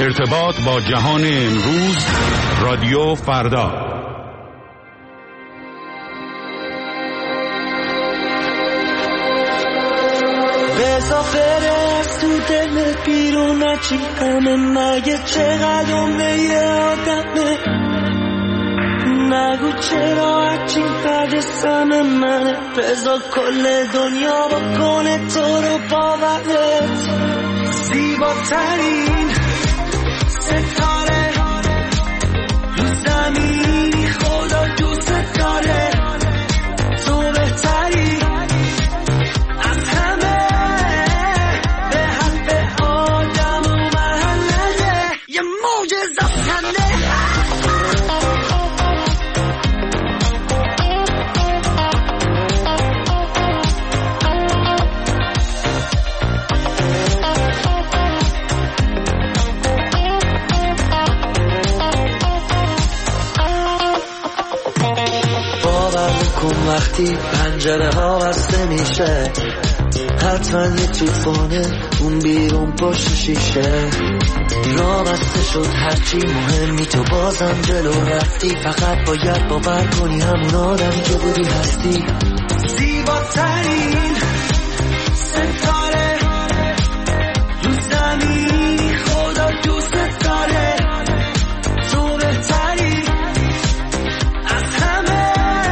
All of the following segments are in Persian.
ارتباط با جهان امروز، رادیو فردا. بزا برس تو دلت بیرون نچی همه مگه چقدر عمره یه آدمه. نگو چرا هرچی برسم منه. بزا کل دنیا بکنه تو رو باورت. زیباترین ستاره رو زمین خدا دوست داره. تو بهتری از همه به حرف آدم و محله. یه معجزه زنده. وقتی پنجره ها بسته میشه حتما یه توفانه اون بیرون پشت شیشه. راه بسته شد هرچی مهمی تو بازم جلو رفتی. فقط باید باور کنی همون آدمی که بودی هستی. زیباترین ستاره رو زمین خدا دوست داره. تو بهتری از همه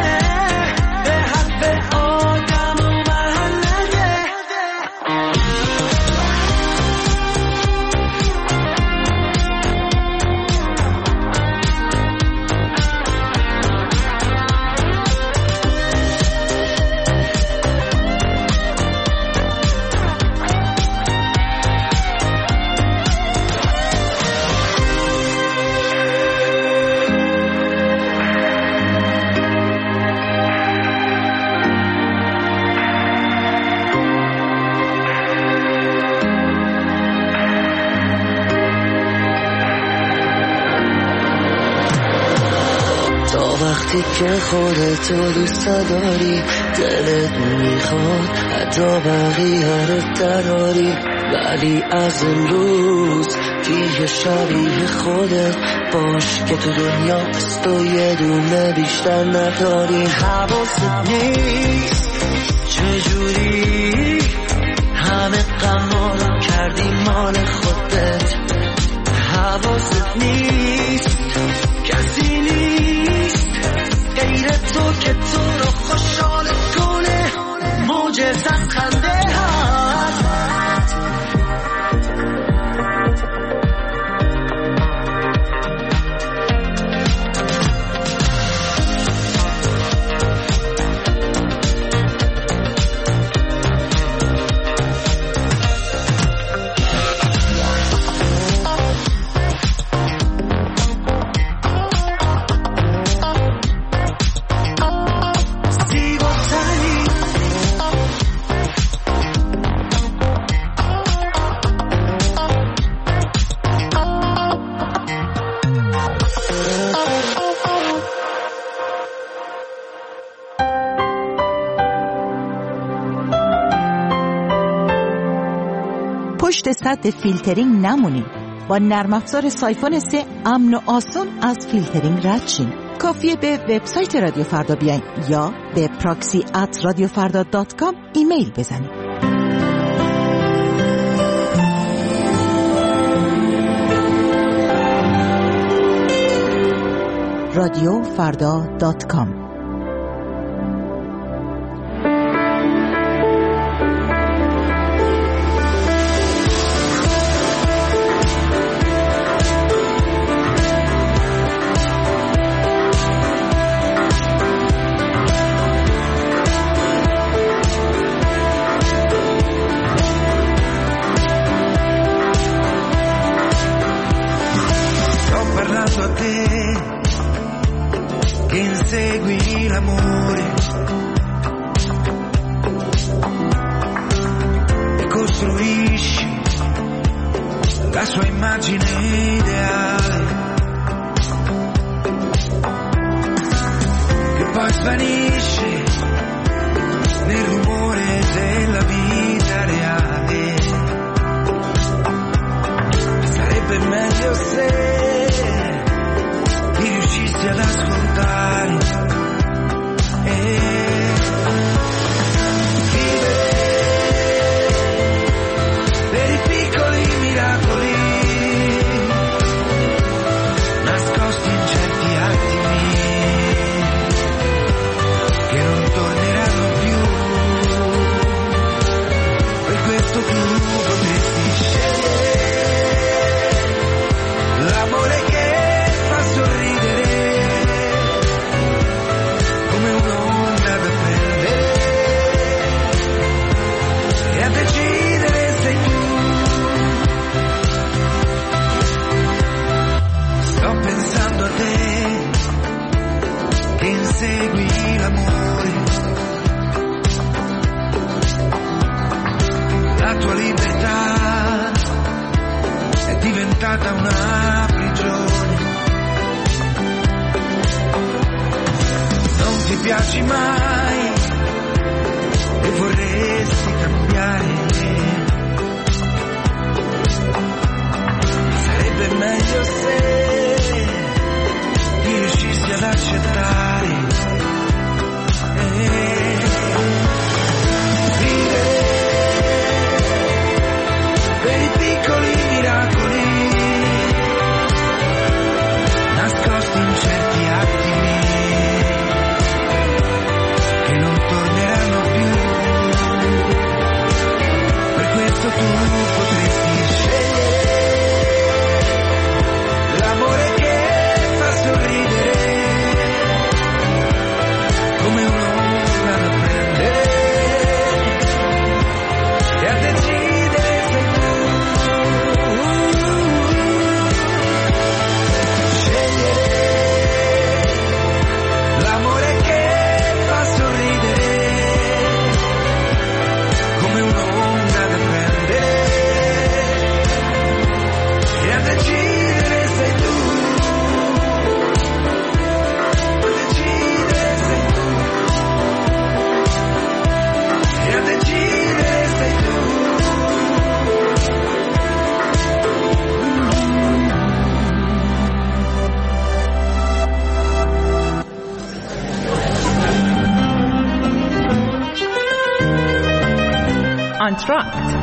که خودتو دوست داری دلت میخواد حتی بقیه رو دراری. ولی از امروز دیگه شبیه خودت باش که تو دنیا از تو یه دونه بیشتر نداری. حواست نیست چجوری همه غما رو کردی مال خودت. حواست نیست کسی نیست غیر تو که تو رو خوشحال کنه. معجزه خنده هست. پشت سد فیلترینگ نمونید. با نرم افزار سایفون 3 امن و آسون از فیلترینگ رد شین. کافیه به وبسایت رادیو فردا بیاین یا به proxy@radiofarda.com ایمیل بزنید. radiofarda.com. la sua immagine ideale che poi svanisce nel rumore della vita reale. Sarebbe meglio riuscissi ad ascoltare vivere per i piccoli miracoli nascosti in certi attimi che non torneranno più. Per questo tu potresti scegliere l'amore che fa sorridere come un'onda da prendere, e a decidere sei tu. Sto pensando a te che insegui l'amore, la tua libertà è diventata una prigione. Non ti piaci mai e vorresti cambiare. Sarebbe meglio se ti riuscissi ad accettare vivere per i piccoli miracoli nascosti in certi attimi che non torneranno più. Per questo tu potresti scegliere l'amore che fa sorridere come un'onda da prendere, e a decidere sei tu. Scegliere l'amore che fa sorridere come un'onda da prendere, e a decidere sei tu. A decidere sei tu. E a decidere sei tu. انتراکت.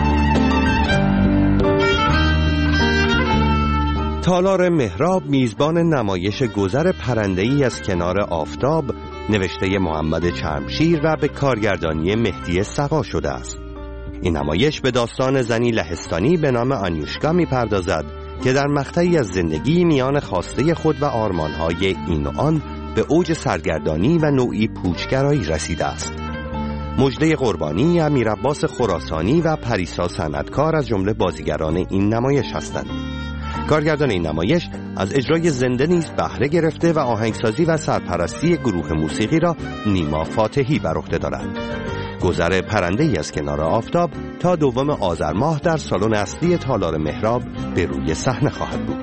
تالار مهراب میزبان نمایش گذر پرنده‌ای از کنار آفتاب نوشته محمد چرمشیر و به کارگردانی مهدی سقا شده است. این نمایش به داستان زنی لهستانی به نام آنیوشکا می‌پردازد که در مقطعی از زندگی میان خواسته خود و آرمان‌های این و آن به اوج سرگردانی و نوعی پوچگرایی رسیده است. مژده قربانی، امیرعباس خراسانی و پریسا صنعتکار از جمله بازیگران این نمایش هستند. کارگردان این نمایش از اجرای زنده نیز بهره گرفته و آهنگسازی و سرپرستی گروه موسیقی را نیما فاتحی بر عهده دارد. گذر پرنده‌ای از کنار آفتاب تا 2 آذر ماه در سالن اصلی تالار مهراب به روی صحنه خواهد بود.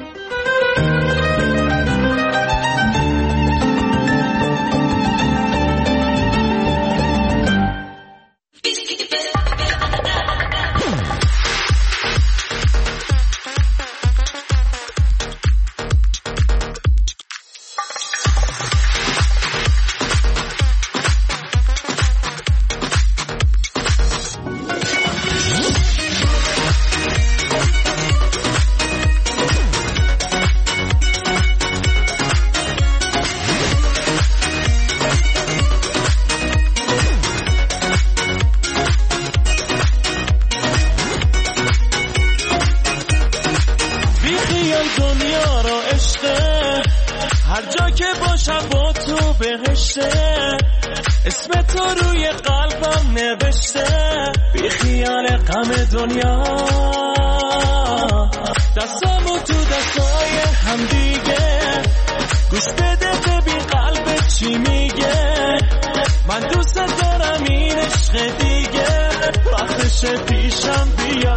من دوست دارم این عشق دیگه وقتش پیشم بیا